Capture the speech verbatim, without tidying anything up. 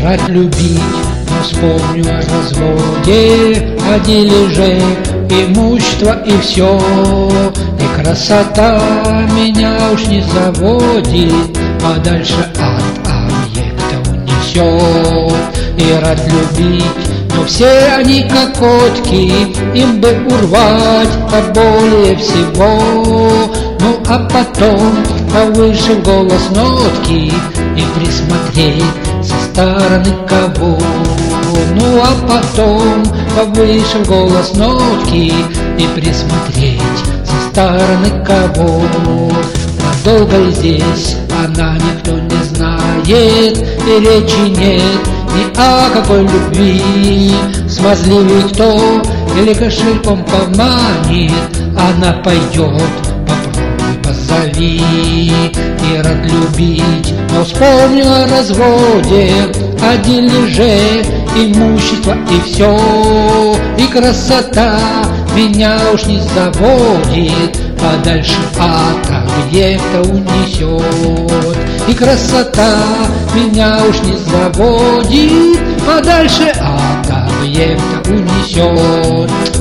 рад любить, но вспомню о разводе, о дележе, имущество и все. И красота меня уж не заводит, подальше от объекта унесет. И рад любить, но все они как котки, им бы урвать поболее всего. Ну а потом повыше голос нотки и присмотреть со стороны кого. Ну а потом повыше голос нотки и присмотреть со стороны кого. Надолго ли здесь она никто не знает, и речи нет ни о какой любви. Смазливый кто или кошельком поманит, она пойдет, попробуй позови. И рад любить, но вспомню о разводе, о дележе, имущество и все. И красота меня уж не заводит, подальше от объекта унесет. И красота меня уж не заводит, подальше от объекта унесет.